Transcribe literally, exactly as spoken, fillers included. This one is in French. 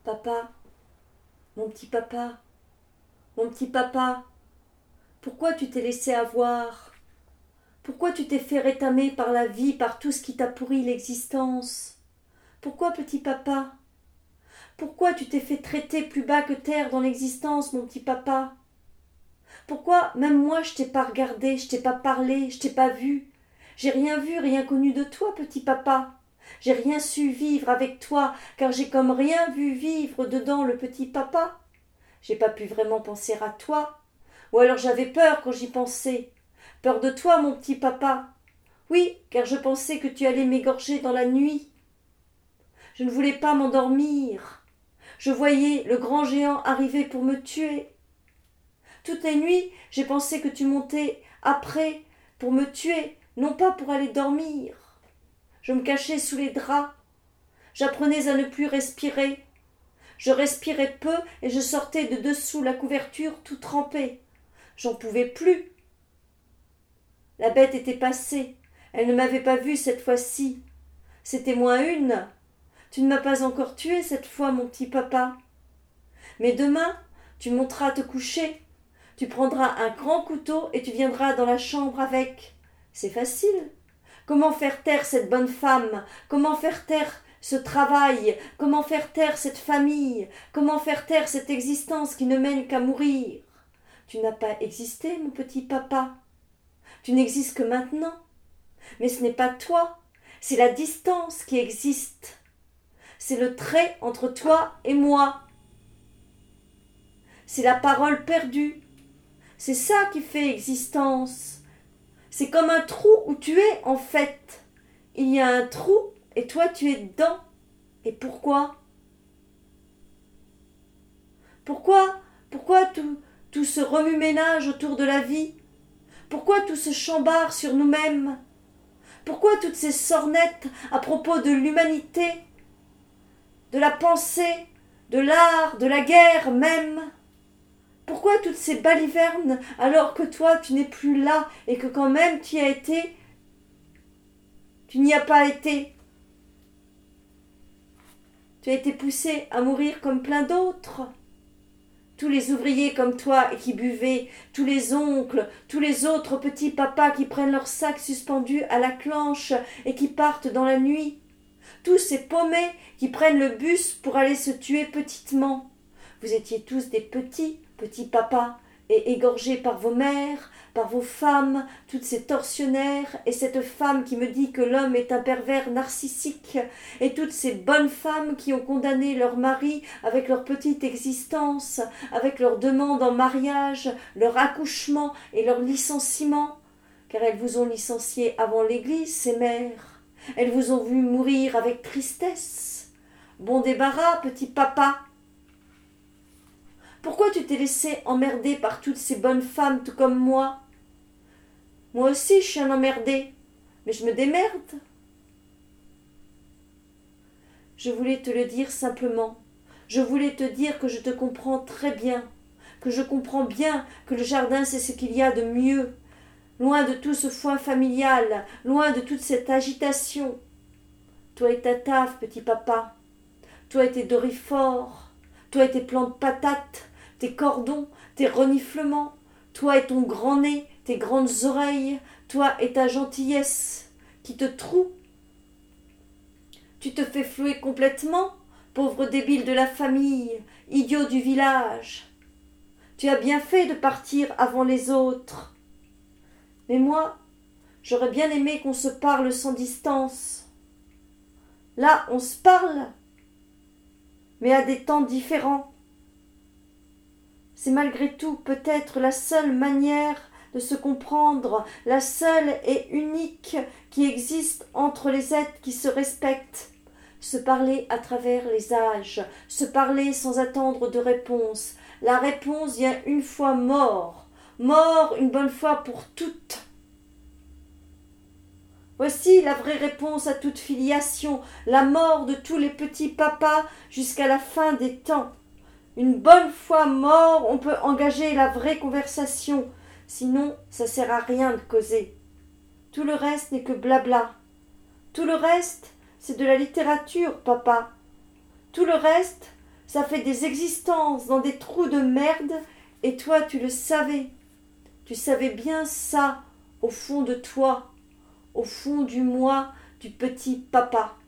Papa, mon petit papa, mon petit papa, pourquoi tu t'es laissé avoir? Pourquoi tu t'es fait rétamer par la vie, par tout ce qui t'a pourri l'existence? Pourquoi, petit papa? Pourquoi tu t'es fait traiter plus bas que terre dans l'existence, mon petit papa? Pourquoi même moi je t'ai pas regardé, je t'ai pas parlé, je t'ai pas vu? J'ai rien vu, rien connu de toi, petit papa. J'ai rien su vivre avec toi, car j'ai comme rien vu vivre dedans le petit papa. J'ai pas pu vraiment penser à toi. Ou alors j'avais peur quand j'y pensais. Peur de toi, mon petit papa. Oui, car je pensais que tu allais m'égorger dans la nuit. Je ne voulais pas m'endormir. Je voyais le grand géant arriver pour me tuer. Toutes les nuits, j'ai pensé que tu montais après pour me tuer, non pas pour aller dormir. Je me cachais sous les draps. J'apprenais à ne plus respirer. Je respirais peu et je sortais de dessous la couverture tout trempée. J'en pouvais plus. La bête était passée. Elle ne m'avait pas vue cette fois-ci. C'était moins une. Tu ne m'as pas encore tué cette fois, mon petit papa. Mais demain, tu monteras te coucher. Tu prendras un grand couteau et tu viendras dans la chambre avec. C'est facile. Comment faire taire cette bonne femme? Comment faire taire ce travail? Comment faire taire cette famille? Comment faire taire cette existence qui ne mène qu'à mourir? Tu n'as pas existé, mon petit papa. Tu n'existes que maintenant. Mais ce n'est pas toi, c'est la distance qui existe. C'est le trait entre toi et moi. C'est la parole perdue. C'est ça qui fait existence. C'est comme un trou où tu es, en fait. Il y a un trou et toi tu es dedans. Et pourquoi? Pourquoi Pourquoi tout, tout ce remue-ménage autour de la vie? Pourquoi tout ce chambard sur nous-mêmes? Pourquoi toutes ces sornettes à propos de l'humanité, de la pensée, de l'art, de la guerre même? Pourquoi toutes ces balivernes alors que toi tu n'es plus là et que quand même tu y as été, tu n'y as pas été? Tu as été poussé à mourir comme plein d'autres. Tous les ouvriers comme toi et qui buvaient, tous les oncles, tous les autres petits papas qui prennent leurs sacs suspendus à la clenche et qui partent dans la nuit. Tous ces paumés qui prennent le bus pour aller se tuer petitement. Vous étiez tous des petits, petits papas, et égorgés par vos mères, par vos femmes, toutes ces tortionnaires, et cette femme qui me dit que l'homme est un pervers narcissique, et toutes ces bonnes femmes qui ont condamné leur mari avec leur petite existence, avec leur demande en mariage, leur accouchement et leur licenciement, car elles vous ont licencié avant l'église, ces mères. Elles vous ont vu mourir avec tristesse. Bon débarras, petit papa. Pourquoi tu t'es laissé emmerder par toutes ces bonnes femmes tout comme moi? Moi aussi je suis un emmerdé, mais je me démerde. Je voulais te le dire simplement. Je voulais te dire que je te comprends très bien, que je comprends bien que le jardin c'est ce qu'il y a de mieux, loin de tout ce foin familial, loin de toute cette agitation. Toi et ta taf, petit papa, toi et tes dorifores, toi et tes plants de patates, tes cordons, tes reniflements, toi et ton grand nez, tes grandes oreilles, toi et ta gentillesse qui te troue. Tu te fais flouer complètement, pauvre débile de la famille, idiot du village. Tu as bien fait de partir avant les autres. Mais moi, j'aurais bien aimé qu'on se parle sans distance. Là, on se parle, mais à des temps différents. C'est malgré tout peut-être la seule manière de se comprendre, la seule et unique qui existe entre les êtres qui se respectent. Se parler à travers les âges, se parler sans attendre de réponse. La réponse vient une fois mort, mort une bonne fois pour toutes. Voici la vraie réponse à toute filiation, la mort de tous les petits papas jusqu'à la fin des temps. Une bonne fois mort, on peut engager la vraie conversation, sinon ça sert à rien de causer. Tout le reste n'est que blabla. Tout le reste, c'est de la littérature, papa. Tout le reste, Ça fait des existences dans des trous de merde, et toi tu le savais. Tu savais bien ça, au fond de toi, au fond du moi, du petit papa.